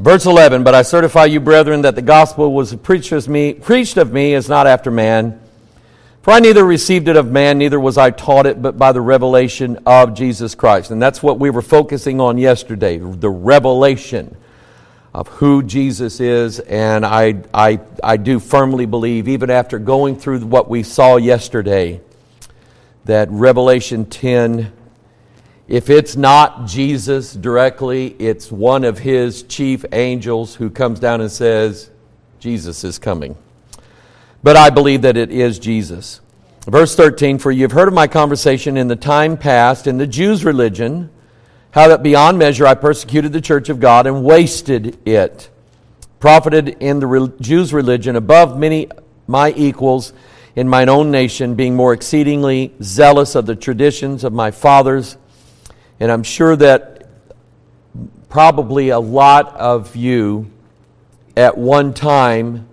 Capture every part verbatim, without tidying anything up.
Verse eleven, but I certify you, brethren, that the gospel was preached of me, preached of me is not after man. For I neither received it of man, neither was I taught it, but by the revelation of Jesus Christ. And that's what we were focusing on yesterday, the revelation of who Jesus is. And I, I, I do firmly believe, even after going through what we saw yesterday, that Revelation ten, if it's not Jesus directly, it's one of his chief angels who comes down and says, Jesus is coming. But I believe that it is Jesus. Verse thirteen, for you have heard of my conversation in the time past in the Jews' religion, how that beyond measure I persecuted the church of God and wasted it, profited in the Jews' religion above many my equals in mine own nation, being more exceedingly zealous of the traditions of my fathers. And I'm sure that probably a lot of you at one time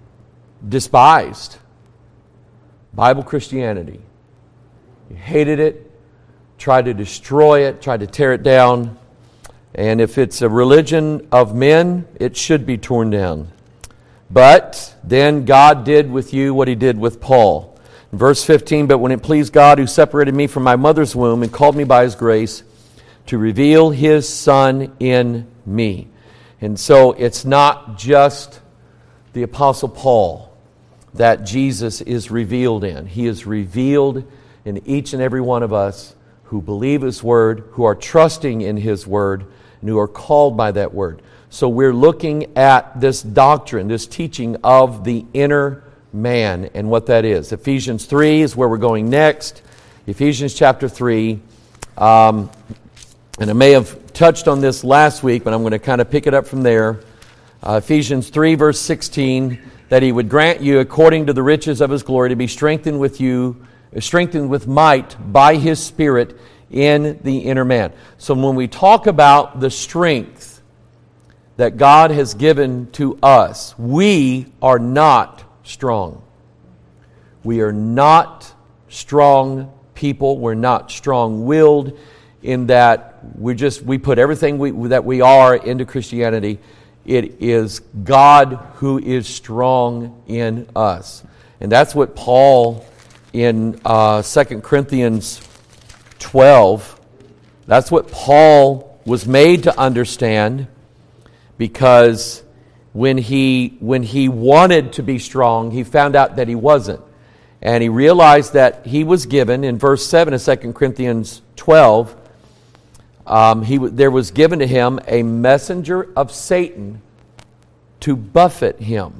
despised Bible Christianity. You hated it, tried to destroy it, tried to tear it down. And if it's a religion of men, it should be torn down. But then God did with you what he did with Paul. In verse fifteen, but when it pleased God who separated me from my mother's womb and called me by his grace to reveal his Son in me. And so it's not just the Apostle Paul that Jesus is revealed in. He is revealed in each and every one of us who believe his word, who are trusting in his word, and who are called by that word. So we're looking at this doctrine, this teaching of the inner man and what that is. Ephesians three is where we're going next. Ephesians chapter three. Um, and I may have touched on this last week, but I'm going to kind of pick it up from there. Uh, Ephesians three, verse sixteen, that he would grant you, according to the riches of his glory, to be strengthened with you, strengthened with might by his Spirit in the inner man. So when we talk about the strength that God has given to us, we are not strong. We are not strong people. We're not strong-willed in that we just we put everything we, that we are into Christianity. It is God who is strong in us. And that's what Paul in uh, Second Corinthians twelve, that's what Paul was made to understand, because when he when he wanted to be strong, he found out that he wasn't. And he realized that he was given, in verse seven of Second Corinthians twelve, Um, he there was given to him a messenger of Satan to buffet him.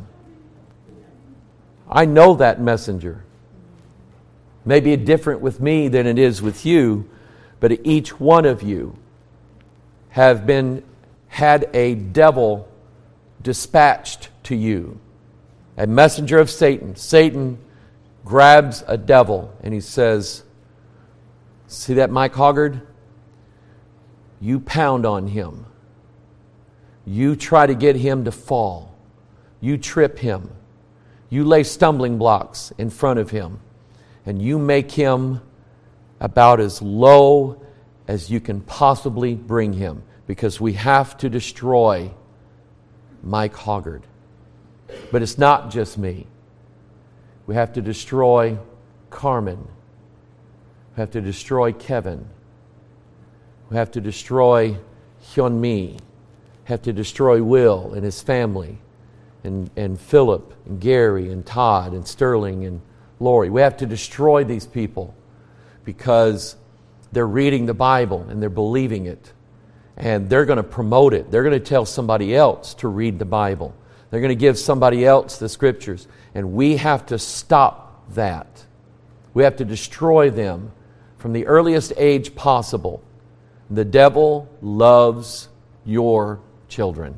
I know that messenger. Maybe it's different with me than it is with you, but each one of you have been had a devil dispatched to you, a messenger of Satan. Satan grabs a devil and he says, "See that Mike Hoggard? You pound on him. You try to get him to fall. You trip him. You lay stumbling blocks in front of him. And you make him about as low as you can possibly bring him. Because we have to destroy Mike Hoggard. But it's not just me. We have to destroy Carmen. We have to destroy Kevin. We have to destroy Hyun Mi. Have to destroy Will and his family. And, and Philip and Gary and Todd and Sterling and Lori. We have to destroy these people because they're reading the Bible and they're believing it. And they're going to promote it. They're going to tell somebody else to read the Bible. They're going to give somebody else the Scriptures. And we have to stop that. We have to destroy them from the earliest age possible. The devil loves your children.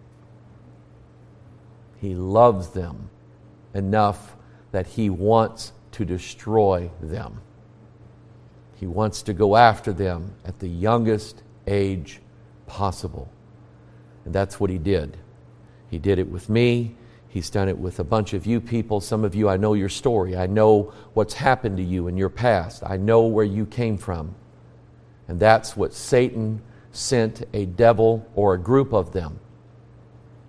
He loves them enough that he wants to destroy them. He wants to go after them at the youngest age possible. And that's what he did. He did it with me. He's done it with a bunch of you people. Some of you, I know your story. I know what's happened to you in your past. I know where you came from. And that's what Satan sent a devil or a group of them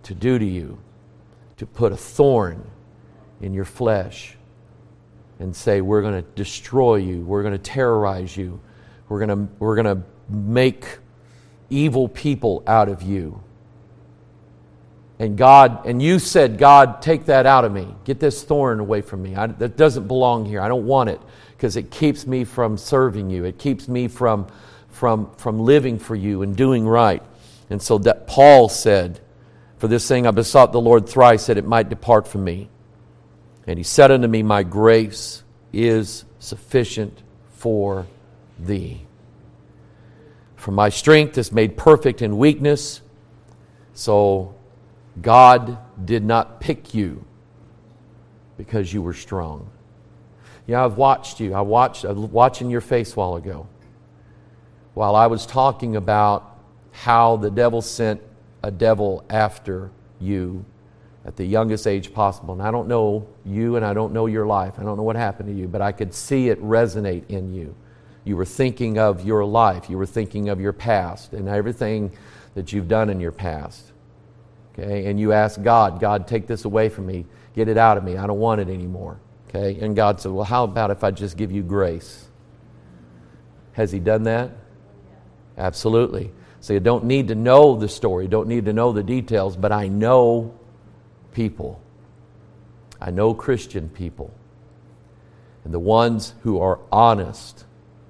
to do to you, to put a thorn in your flesh and say, we're going to destroy you, we're going to terrorize you, we're going to we're going to make evil people out of you. And God, and you said, God, take that out of me. Get this thorn away from me. I, that doesn't belong here. I don't want it because it keeps me from serving you. It keeps me from, from, from living for you and doing right. And so that Paul said, for this thing I besought the Lord thrice that it might depart from me. And he said unto me, my grace is sufficient for thee. For my strength is made perfect in weakness. So God did not pick you because you were strong. Yeah, I've watched you. I watched, I was watching your face a while ago. While I was talking about how the devil sent a devil after you at the youngest age possible. And I don't know you and I don't know your life. I don't know what happened to you, but I could see it resonate in you. You were thinking of your life. You were thinking of your past and everything that you've done in your past. Okay, and you asked God, God, take this away from me. Get it out of me. I don't want it anymore. Okay, and God said, well, how about if I just give you grace? Has He done that? Absolutely. So you don't need to know the story, don't need to know the details, but I know people. I know Christian people. And the ones who are honest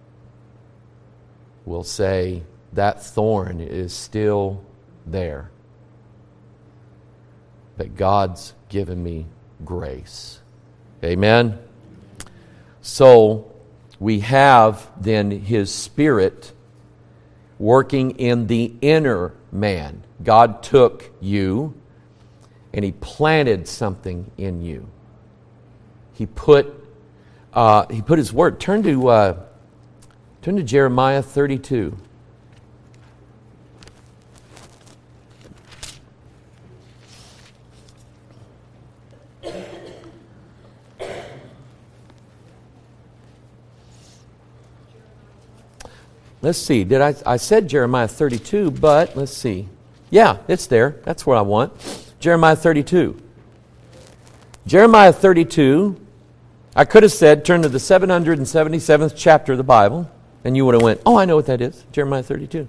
will say, that thorn is still there. But God's given me grace. Amen? So we have then His Spirit working in the inner man. God took you and He planted something in you. He put uh, He put His Word. Turn to uh, turn to Jeremiah thirty-two. Let's see. Did I? I said Jeremiah thirty-two, but let's see. Yeah, it's there. That's what I want. Jeremiah thirty-two. Jeremiah thirty-two. I could have said turn to the seven hundred seventy-seventh chapter of the Bible, and you would have went, "Oh, I know what that is." Jeremiah thirty-two.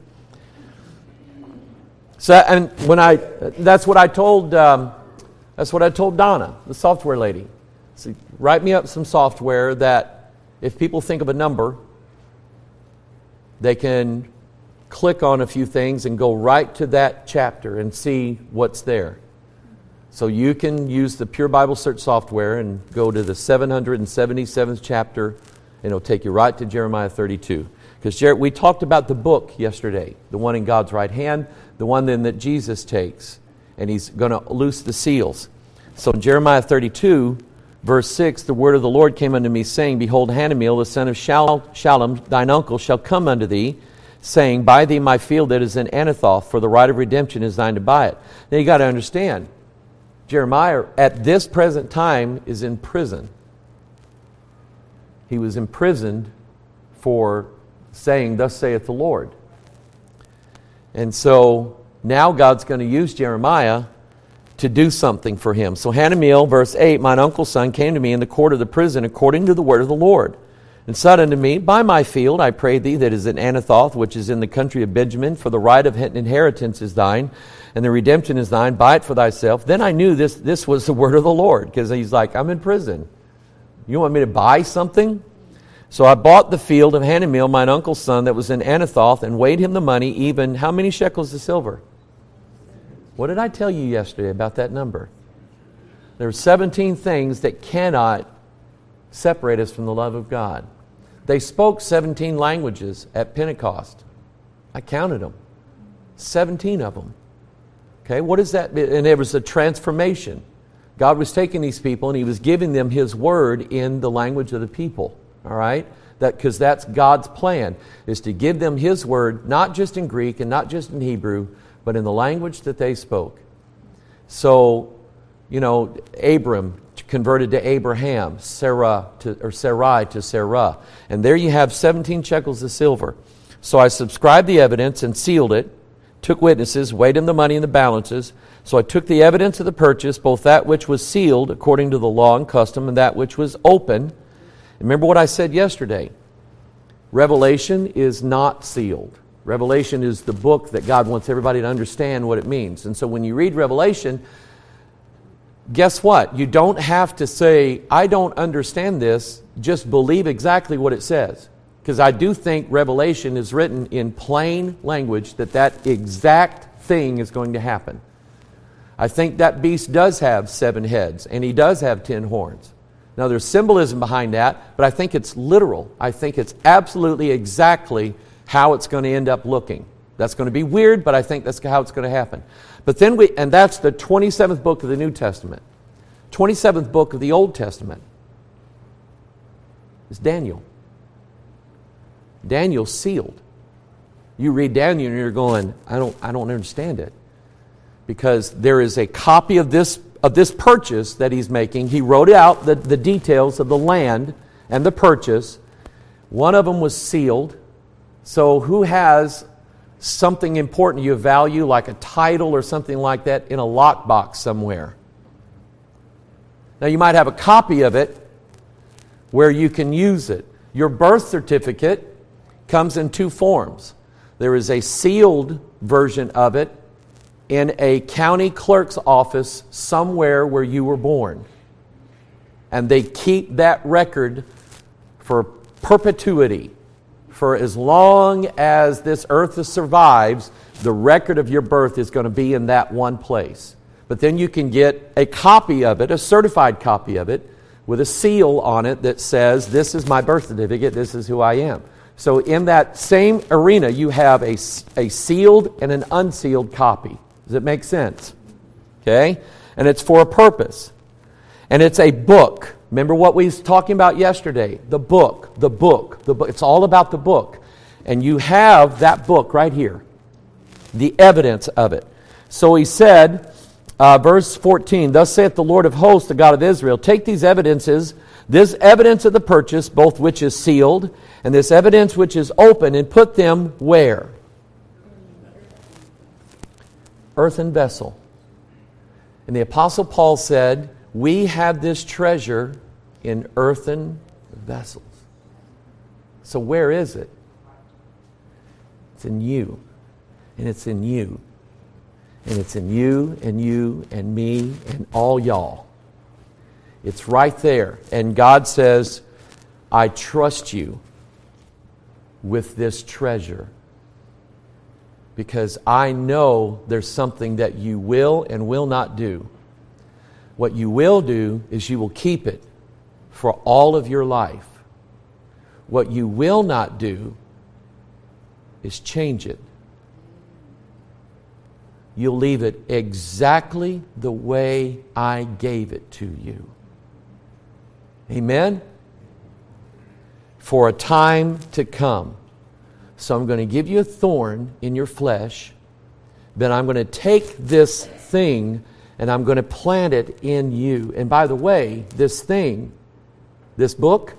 So, and when I, that's what I told. Um, that's what I told Donna, the software lady. So, write me up some software that, if people think of a number, they can click on a few things and go right to that chapter and see what's there. So you can use the Pure Bible Search software and go to the seven hundred seventy-seventh chapter, and it'll take you right to Jeremiah thirty-two. Because we talked about the book yesterday, the one in God's right hand, the one then that Jesus takes, and He's going to loose the seals. So in Jeremiah thirty-two, verse six, the word of the Lord came unto me, saying, Behold, Hanameel, the son of Shallum, thine uncle, shall come unto thee, saying, Buy thee my field that is in Anathoth, for the right of redemption is thine to buy it. Now you got to understand, Jeremiah at this present time is in prison. He was imprisoned for saying, Thus saith the Lord. And so now God's going to use Jeremiah to do something for him. So Hanameel, verse eight, Mine uncle's son came to me in the court of the prison according to the word of the Lord, and said unto me, Buy my field, I pray thee, that is in Anathoth, which is in the country of Benjamin, for the right of inheritance is thine, and the redemption is thine. Buy it for thyself. Then I knew this, this was the word of the Lord, because he's like, I'm in prison. You want me to buy something? So I bought the field of Hanameel, mine uncle's son, that was in Anathoth, and weighed him the money, even, how many shekels of silver? What did I tell you yesterday about that number? There are seventeen things that cannot separate us from the love of God. They spoke seventeen languages at Pentecost. I counted them. seventeen of them. Okay, what is that? And it was a transformation. God was taking these people and He was giving them His word in the language of the people. All right? That, because that's God's plan, is to give them His word, not just in Greek and not just in Hebrew, but in the language that they spoke. So, you know, Abram converted to Abraham, Sarah to, or Sarai to Sarah. And there you have seventeen shekels of silver. So I subscribed the evidence and sealed it, took witnesses, weighed him the money in the balances, So I took the evidence of the purchase, both that which was sealed according to the law and custom, and that which was open. Remember what I said yesterday. Revelation is not sealed. Revelation is the book that God wants everybody to understand what it means. And so when you read Revelation, guess what? You don't have to say, I don't understand this. Just believe exactly what it says. Because I do think Revelation is written in plain language that that exact thing is going to happen. I think that beast does have seven heads, and he does have ten horns. Now there's symbolism behind that, but I think it's literal. I think it's absolutely exactly how it's going to end up looking. That's going to be weird, but I think that's how it's going to happen. But then we, and that's the twenty-seventh book of the New Testament. twenty-seventh book of the Old Testament is Daniel. Daniel's sealed. You read Daniel and you're going, I don't, I don't understand it. Because there is a copy of this of this purchase that he's making. He wrote out the, the details of the land and the purchase. One of them was sealed. So who has something important you value, like a title or something like that, in a lockbox somewhere? Now you might have a copy of it where you can use it. Your birth certificate comes in two forms. There is a sealed version of it in a county clerk's office somewhere where you were born. And they keep that record for perpetuity. For as long as this earth survives, the record of your birth is going to be in that one place. But then you can get a copy of it, a certified copy of it, with a seal on it that says, this is my birth certificate, this is who I am. So in that same arena, you have a, a sealed and an unsealed copy. Does it make sense? Okay? And it's for a purpose. And it's a book. Remember what we was talking about yesterday? The book, the book, the book. It's all about the book. And you have that book right here. The evidence of it. So he said, uh, verse fourteen, Thus saith the Lord of hosts, the God of Israel, take these evidences, this evidence of the purchase, both which is sealed, and this evidence which is open, and put them where? Earthen vessel. And the Apostle Paul said, we have this treasure in earthen vessels. So where is it? It's in you. And it's in you. And it's in you and you and me and all y'all. It's right there. And God says, I trust you with this treasure. Because I know there's something that you will and will not do. What you will do is you will keep it for all of your life. What you will not do is change it. You'll leave it exactly the way I gave it to you. Amen? For a time to come. So I'm going to give you a thorn in your flesh. Then I'm going to take this thing and I'm going to plant it in you. And by the way, this thing, this book,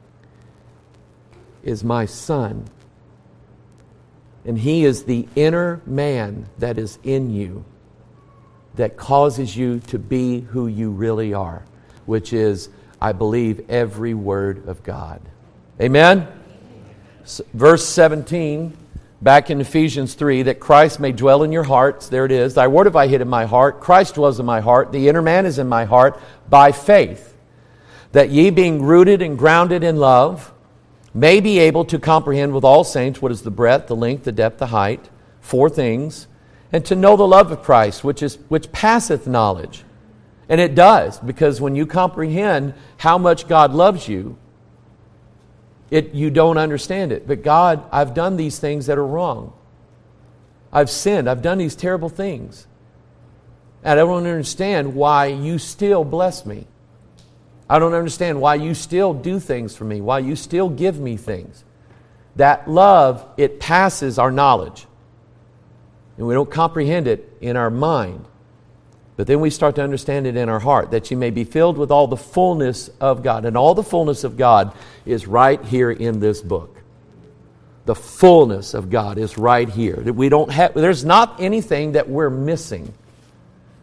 is my son. And he is the inner man that is in you that causes you to be who you really are, which is, I believe every word of God. Amen? Verse seventeen, back in Ephesians three, that Christ may dwell in your hearts. There it is. Thy word have I hid in my heart. Christ dwells in my heart. The inner man is in my heart by faith. That ye being rooted and grounded in love, may be able to comprehend with all saints what is the breadth, the length, the depth, the height, four things, and to know the love of Christ, which is which passeth knowledge. And it does, because when you comprehend how much God loves you, It, you don't understand it. But God, I've done these things that are wrong. I've sinned. I've done these terrible things. And I don't understand why you still bless me. I don't understand why you still do things for me, why you still give me things. That love, it passes our knowledge. And we don't comprehend it in our mind. But then we start to understand it in our heart, that you may be filled with all the fullness of God. And all the fullness of God is right here in this book. The fullness of God is right here. That we don't have, there's not anything that we're missing.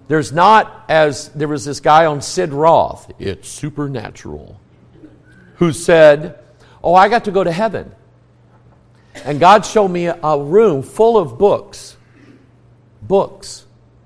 There's not, as there was this guy on Sid Roth, it's supernatural, who said, oh, I got to go to heaven. And God showed me a, a room full of books. Books.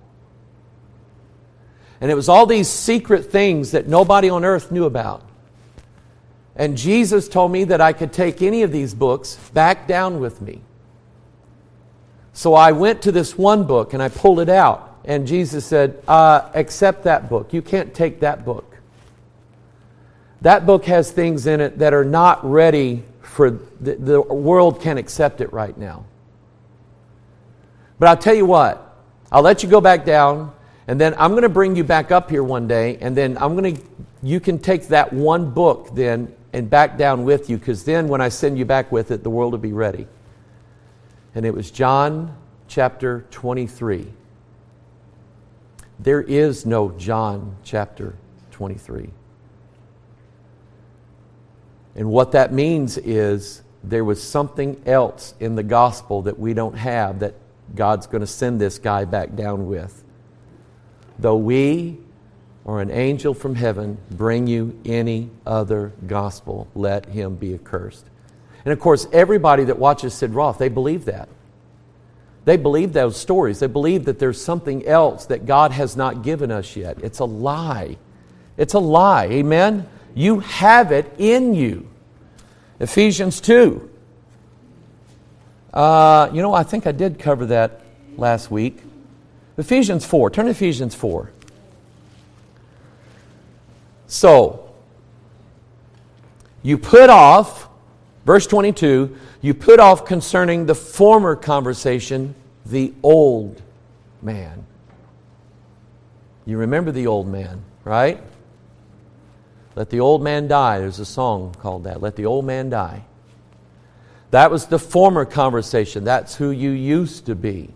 And it was all these secret things that nobody on earth knew about. And Jesus told me that I could take any of these books back down with me. So I went to this one book and I pulled it out. And Jesus said, uh, accept that book. You can't take that book. That book has things in it that are not ready for the, the world can't accept it right now. But I'll tell you what, I'll let you go back down, and then I'm going to bring you back up here one day, and then I'm going to, you can take that one book then and back down with you, because then when I send you back with it, the world will be ready. And it was John chapter twenty-three. There is no John chapter twenty-three. And what that means is there was something else in the gospel that we don't have that God's going to send this guy back down with. Though we or an angel from heaven bring you any other gospel, let him be accursed. And of course, everybody that watches Sid Roth, they believe that. They believe those stories. They believe that there's something else that God has not given us yet. It's a lie. It's a lie. Amen? You have it in you. Ephesians two. Uh, you know, I think I did cover that last week. Ephesians four. Turn to Ephesians four. So, you put off, verse twenty-two, you put off concerning the former conversation, the old man. You remember the old man, right? Let the old man die. There's a song called that. Let the old man die. That was the former conversation. That's who you used to be.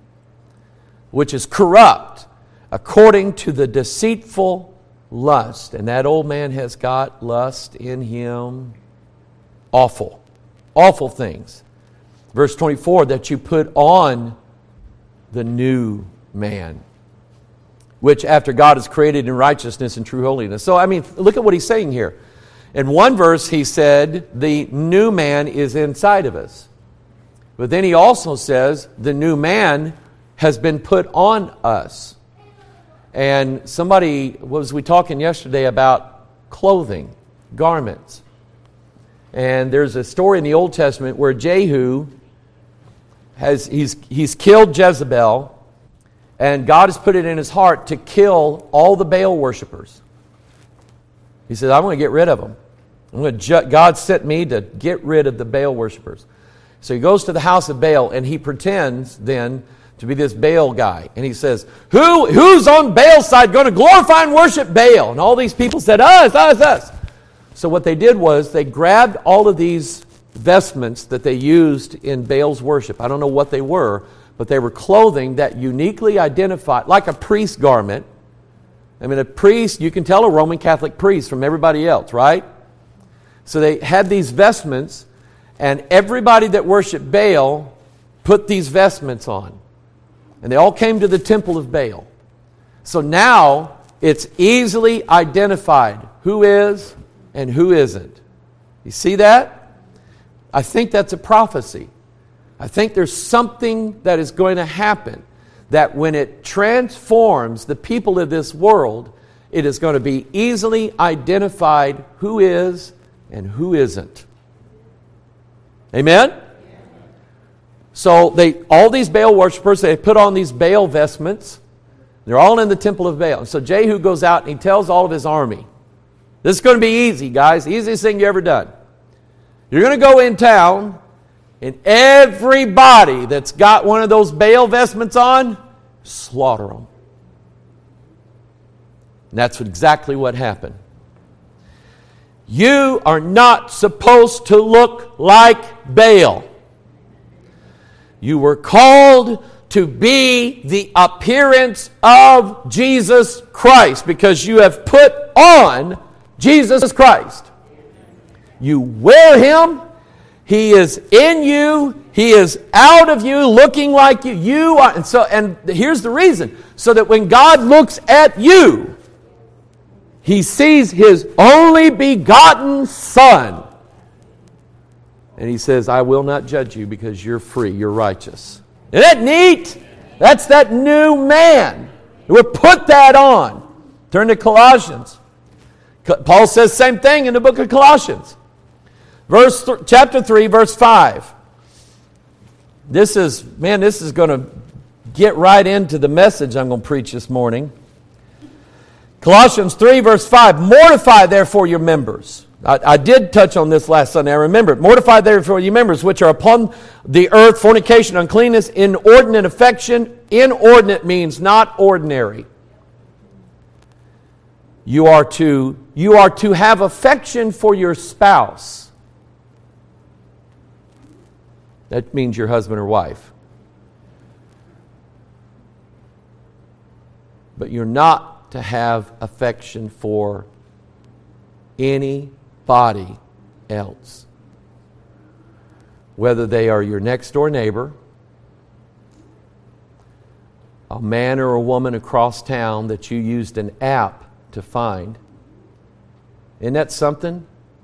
Which is corrupt according to the deceitful lust. And that old man has got lust in him. Awful. Awful things. Verse twenty-four, that you put on the new man, which after God is created in righteousness and true holiness. So, I mean, look at what he's saying here. In one verse, he said, the new man is inside of us. But then he also says, the new man has been put on us. And somebody, was we talking yesterday about clothing, garments. And there's a story in the Old Testament where Jehu, has he's he's killed Jezebel, and God has put it in his heart to kill all the Baal worshipers. He says, I'm going to get rid of them. I'm going to ju- God sent me to get rid of the Baal worshipers. So he goes to the house of Baal, and he pretends then to be this Baal guy. And he says, Who who's on Baal's side going to glorify and worship Baal? And all these people said, us, us, us. So what they did was they grabbed all of these vestments that they used in Baal's worship. I don't know what they were, but they were clothing that uniquely identified, like a priest garment. I mean, a priest, you can tell a Roman Catholic priest from everybody else, right? So they had these vestments, and everybody that worshiped Baal put these vestments on. And they all came to the temple of Baal. So now it's easily identified who is and who isn't. You see that? I think that's a prophecy. I think there's something that is going to happen, that when it transforms the people of this world, it is going to be easily identified who is and who isn't. Amen? So they, all these Baal worshipers, they put on these Baal vestments. They're all in the temple of Baal. So Jehu goes out and he tells all of his army, this is going to be easy, guys. Easiest thing you ever done. You're going to go in town, and everybody that's got one of those Baal vestments on, slaughter them. And that's exactly what happened. You are not supposed to look like Baal. You were called to be the appearance of Jesus Christ, because you have put on Jesus Christ. You wear Him. He is in you. He is out of you, looking like you. You are, and so, and here's the reason. So that when God looks at you, He sees His only begotten Son. And He says, I will not judge you because you're free, you're righteous. Isn't that neat? That's that new man. We'll put that on. Turn to Colossians. Paul says the same thing in the book of Colossians. Verse th- chapter three, verse five. This is, man, this is going to get right into the message I'm going to preach this morning. Colossians three, verse five. Mortify therefore your members. I, I did touch on this last Sunday. I remember it. Mortify therefore your members which are upon the earth, fornication, uncleanness, inordinate affection. Inordinate means not ordinary. You are to, you are to have affection for your spouse. That means your husband or wife. But you're not to have affection for anybody else. Whether they are your next door neighbor, a man or a woman across town that you used an app to find. Isn't that something?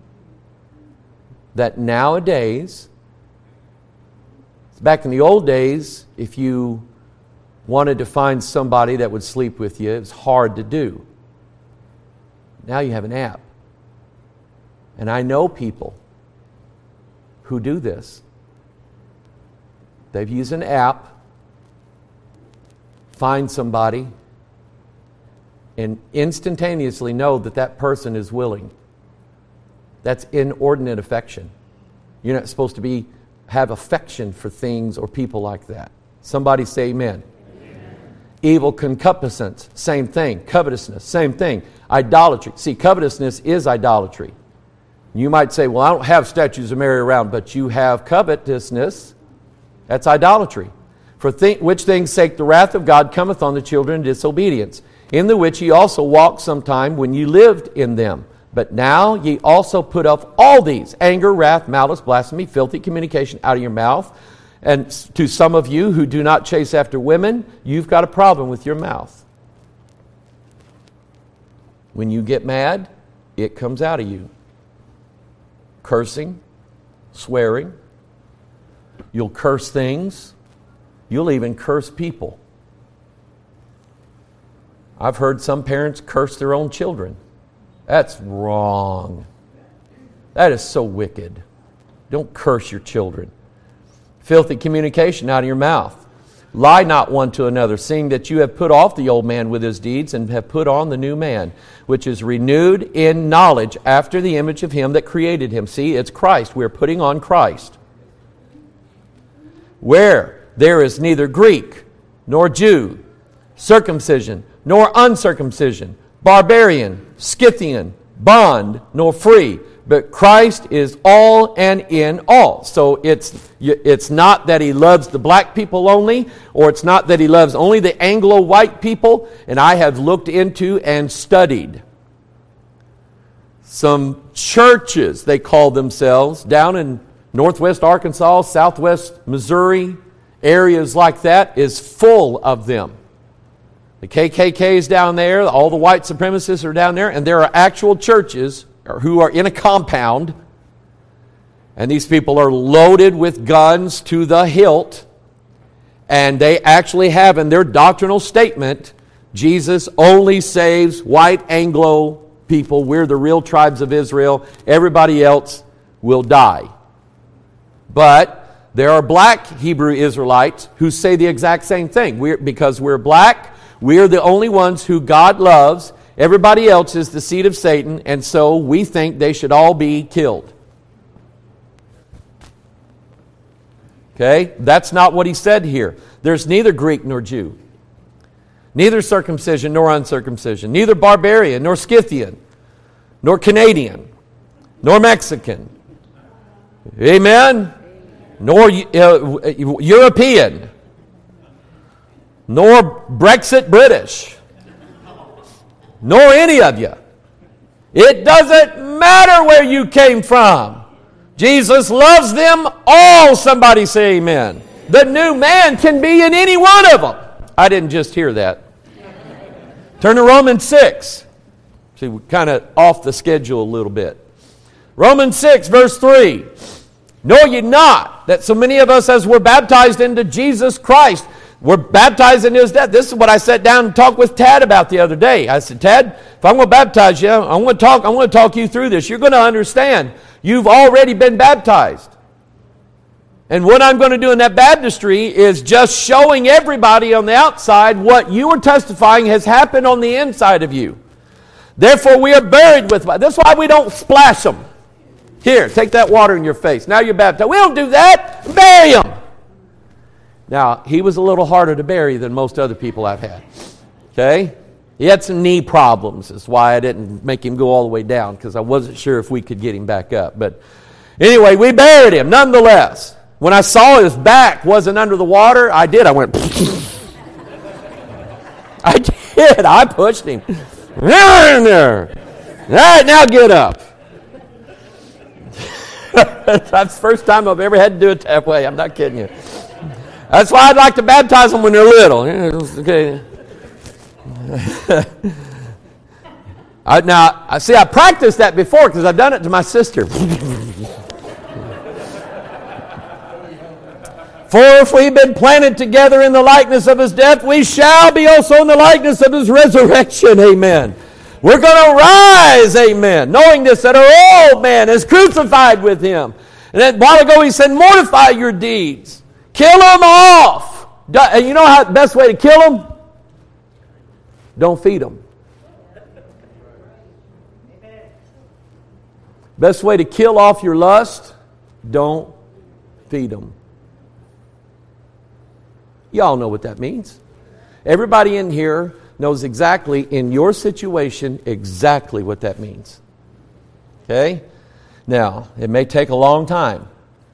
That nowadays, back in the old days, if you wanted to find somebody that would sleep with you, it was hard to do. Now you have an app. And I know people who do this. They've used an app, find somebody, and instantaneously know that that person is willing. That's inordinate affection. You're not supposed to be have affection for things or people like that. Somebody say amen. Amen. Evil concupiscence, same thing. Covetousness, same thing. Idolatry. See, covetousness is idolatry. You might say, well, I don't have statues of Mary around, but you have covetousness. That's idolatry. For th- which things sake the wrath of God cometh on the children of disobedience, in the which ye also walked sometime when ye lived in them. But now ye also put off all these: anger, wrath, malice, blasphemy, filthy communication out of your mouth. And to some of you who do not chase after women, you've got a problem with your mouth. When you get mad, it comes out of you. Cursing, swearing. You'll curse things. You'll even curse people. I've heard some parents curse their own children. That's wrong. That is so wicked. Don't curse your children. Filthy communication out of your mouth. Lie not one to another, seeing that you have put off the old man with his deeds and have put on the new man, which is renewed in knowledge after the image of him that created him. See, it's Christ. We're putting on Christ. Where there is neither Greek nor Jew, circumcision nor uncircumcision, barbarian, Scythian, bond nor free, but Christ is all and in all. So it's it's not that He loves the black people only, or it's not that He loves only the Anglo-white people. And I have looked into and studied some churches, they call themselves, down in northwest Arkansas, southwest Missouri, areas like that, is full of them. The K K K is down there, all the white supremacists are down there, and there are actual churches who are in a compound, and these people are loaded with guns to the hilt, and they actually have in their doctrinal statement, Jesus only saves white Anglo people. We're the real tribes of Israel. Everybody else will die. But there are black Hebrew Israelites who say the exact same thing. We're, because we're black, we're the only ones who God loves. Everybody else is the seed of Satan, and so we think they should all be killed. Okay? That's not what he said here. There's neither Greek nor Jew, neither circumcision nor uncircumcision, neither barbarian nor Scythian, nor Canadian, nor Mexican. Amen? Nor uh, European, nor Brexit British. Nor any of you. It doesn't matter where you came from. Jesus loves them all. Somebody say amen. The new man can be in any one of them. I didn't just hear that. Turn to Romans six. See, we're kind of off the schedule a little bit. Romans six, verse three. Know ye not that so many of us as were baptized into Jesus Christ, were baptized in His death? This is what I sat down and talked with Tad about the other day. I said, Tad, if I'm going to baptize you, I'm going to talk, I'm going to talk you through this. You're going to understand. You've already been baptized. And what I'm going to do in that baptistry is just showing everybody on the outside what you are testifying has happened on the inside of you. Therefore, we are buried with... That's why we don't splash them. Here, take that water in your face. Now you're baptized. We don't do that. Bury them. Now, he was a little harder to bury than most other people I've had. Okay? He had some knee problems. That's why I didn't make him go all the way down, because I wasn't sure if we could get him back up. But anyway, we buried him nonetheless. When I saw his back wasn't under the water, I did. I went... I did. I pushed him. There, there. All right, now get up. That's the first time I've ever had to do it that way. I'm not kidding you. That's why I'd like to baptize them when they're little. Okay. I, now, I see, I practiced that before because I've done it to my sister. For if we've been planted together in the likeness of His death, we shall be also in the likeness of His resurrection. Amen. We're going to rise, amen, knowing this, that our old man is crucified with Him. And then a while ago He said, mortify your deeds. Kill them off. And you know how the best way to kill them? Don't feed them. Best way to kill off your lust? Don't feed them. Y'all know what that means. Everybody in here knows exactly, in your situation, exactly what that means. Okay? Now, it may take a long time.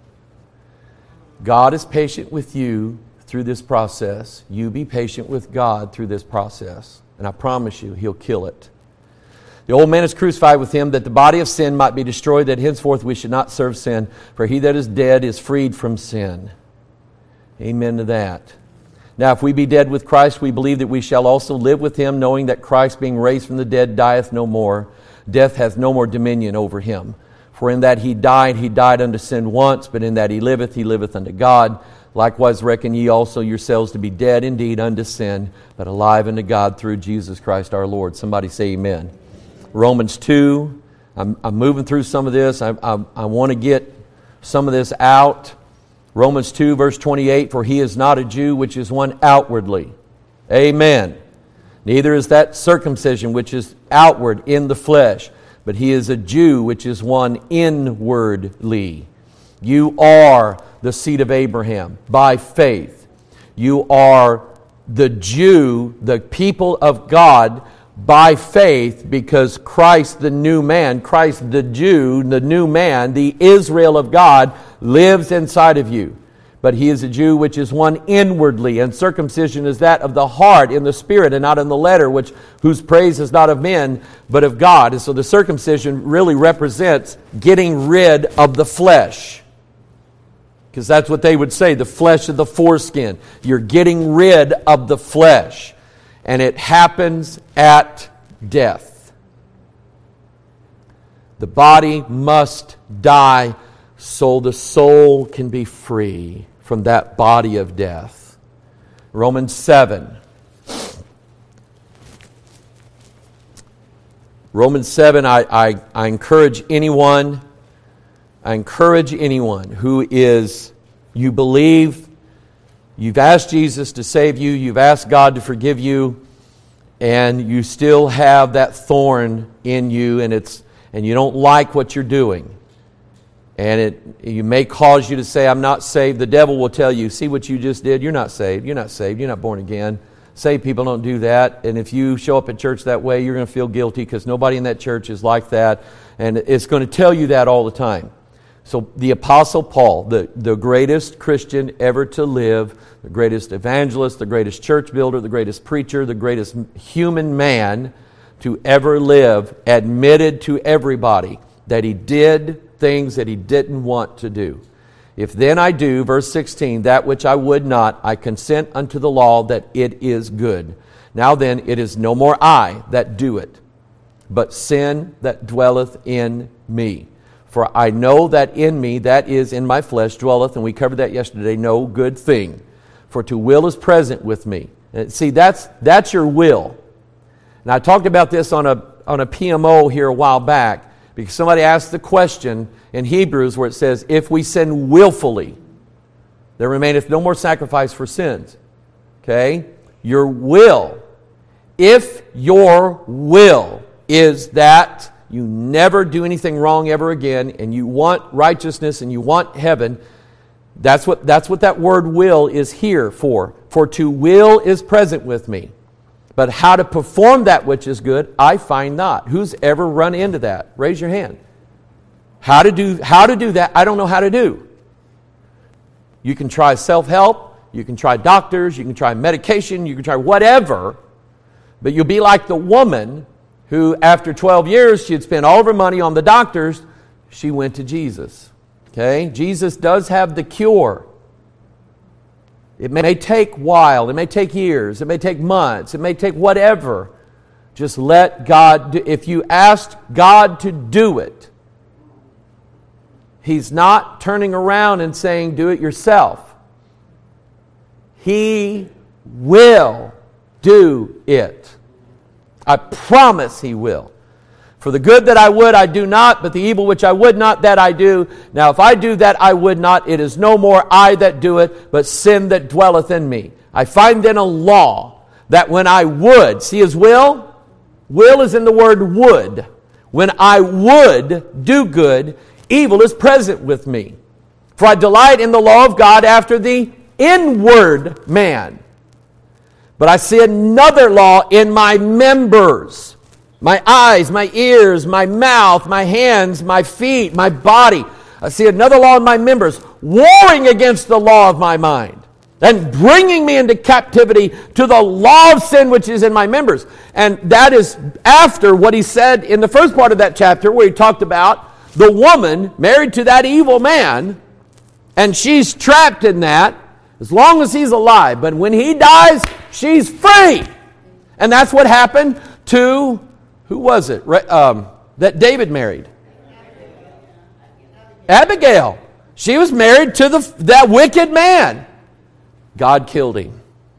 God is patient with you through this process. You be patient with God through this process. And I promise you, He'll kill it. The old man is crucified with Him, that the body of sin might be destroyed, that henceforth we should not serve sin. For he that is dead is freed from sin. Amen to that. Now, if we be dead with Christ, we believe that we shall also live with Him, knowing that Christ, being raised from the dead, dieth no more. Death hath no more dominion over Him. For in that He died, He died unto sin once, but in that He liveth, He liveth unto God. Likewise reckon ye also yourselves to be dead indeed unto sin, but alive unto God through Jesus Christ our Lord. Somebody say amen. Romans two, I'm, I'm moving through some of this. I, I, I want to get some of this out. Romans two, verse twenty-eight, for he is not a Jew, which is one outwardly. Amen. Neither is that circumcision, which is outward in the flesh, but he is a Jew, which is one inwardly. You are the seed of Abraham by faith. You are the Jew, the people of God, by faith, because Christ the new man, Christ the Jew, the new man, the Israel of God, lives inside of you. But he is a Jew which is one inwardly, and circumcision is that of the heart in the spirit and not in the letter, which whose praise is not of men but of God. And so the circumcision really represents getting rid of the flesh. Because that's what they would say, the flesh of the foreskin. You're getting rid of the flesh. And it happens at death. The body must die so the soul can be free from that body of death. Romans seven. Romans seven, I, I, I encourage anyone, I encourage anyone who is, you believe, you've asked Jesus to save you, you've asked God to forgive you, and you still have that thorn in you, and it's and you don't like what you're doing. And it you may cause you to say, I'm not saved. The devil will tell you, see what you just did? You're not saved. You're not saved. You're not born again. Saved people don't do that. And if you show up at church that way, you're going to feel guilty because nobody in that church is like that. And it's going to tell you that all the time. So the Apostle Paul, the, the greatest Christian ever to live, the greatest evangelist, the greatest church builder, the greatest preacher, the greatest human man to ever live, admitted to everybody that he did things that he didn't want to do. If then I do, verse sixteen, that which I would not, I consent unto the law that it is good. Now then, it is no more I that do it, but sin that dwelleth in me. For I know that in me, that is in my flesh, dwelleth, and we covered that yesterday, no good thing. For to will is present with me. And see, that's that's your will. And I talked about this on a on a P M O here a while back, because somebody asked the question in Hebrews where it says, if we sin willfully, there remaineth no more sacrifice for sins. Okay? Your will. If your will is that you never do anything wrong ever again, and you want righteousness and you want heaven, that's what, that's what that word will is here for. For to will is present with me. But how to perform that which is good, I find not. Who's ever run into that? Raise your hand. How to do, how to do that, I don't know how to do. You can try self-help, you can try doctors, you can try medication, you can try whatever, but you'll be like the woman who, after twelve years, she had spent all of her money on the doctors. She went to Jesus. Okay? Jesus does have the cure. It may take a while. It may take years. It may take months. It may take whatever. Just let God do. If you ask God to do it, He's not turning around and saying, do it yourself. He will do it. I promise He will. For the good that I would, I do not, but the evil which I would not, that I do. Now if I do that I would not, it is no more I that do it, but sin that dwelleth in me. I find then a law, that when I would, see His will? Will is in the word would. When I would do good, evil is present with me. For I delight in the law of God after the inward man. But I see another law in my members. My eyes, my ears, my mouth, my hands, my feet, my body. I see another law in my members, warring against the law of my mind, and bringing me into captivity to the law of sin which is in my members. And that is after what he said in the first part of that chapter, where he talked about the woman married to that evil man, and she's trapped in that as long as he's alive. But when he dies, she's free. And that's what happened to, who was it, um, that David married? Abigail. She was married to the that wicked man. God killed him.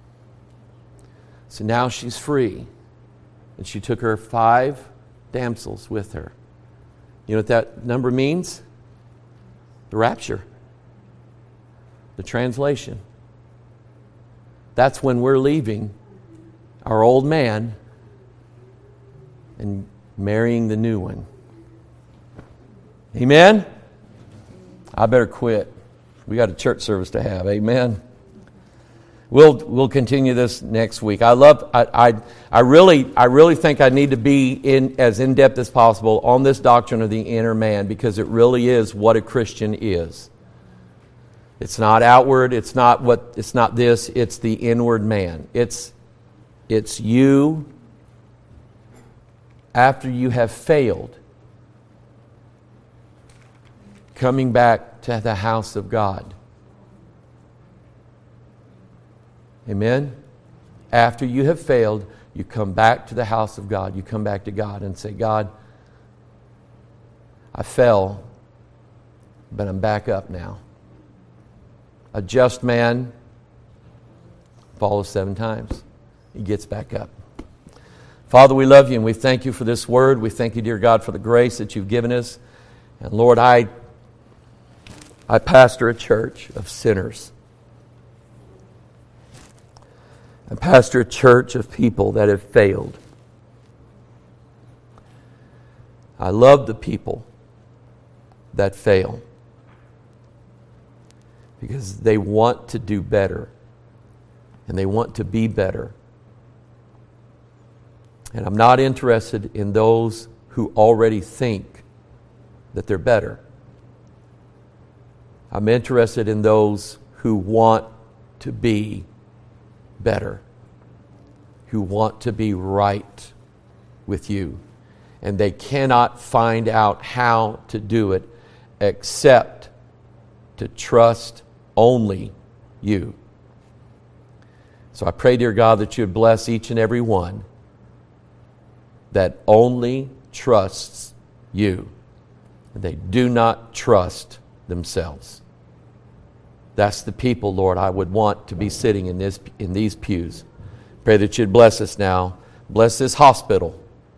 So now she's free. And she took her five damsels with her. You know what that number means? The rapture. The translation. That's when we're leaving our old man and marrying the new one. Amen? I better quit. We got a church service to have. Amen? We'll we'll continue this next week. I love I I, I really I really think I need to be in as in depth as possible on this doctrine of the inner man, because it really is what a Christian is. It's not outward, it's not what it's not this, it's the inward man. It's it's you after you have failed coming back to the house of God. Amen? After you have failed, you come back to the house of God. You come back to God and say, God, I fell, but I'm back up now. A just man falls seven times. He gets back up. Father, we love you and we thank you for this word. We thank you, dear God, for the grace that you've given us. And Lord, I, I pastor a church of sinners. I pastor a church of people that have failed. I love the people that fail, because they want to do better and they want to be better. And I'm not interested in those who already think that they're better. I'm interested in those who want to be better, who want to be right with you. And they cannot find out how to do it except to trust only you. So I pray, dear God, that you would bless each and every one that only trusts you. They do not trust themselves. That's the people, Lord, I would want to be sitting in this in these pews. Pray that you'd bless us now. Bless this hospital.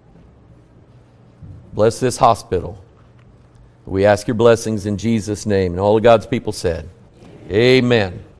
Bless this hospital. We ask your blessings in Jesus' name. And all of God's people said, amen.